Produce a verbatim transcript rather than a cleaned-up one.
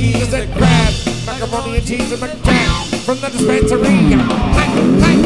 cheese and crab. Macaroni and cheese and McJack from the dispensary. Hey, hey.